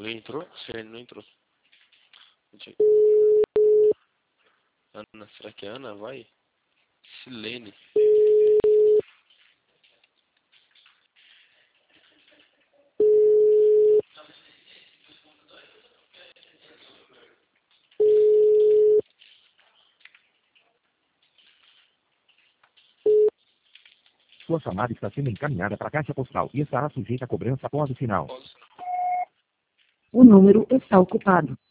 Alguém entrou? Você não entrou. Ana, será que é Ana? Vai. Silene. Sua chamada está sendo encaminhada para a caixa postal e estará sujeita a cobrança após o sinal. O número está ocupado.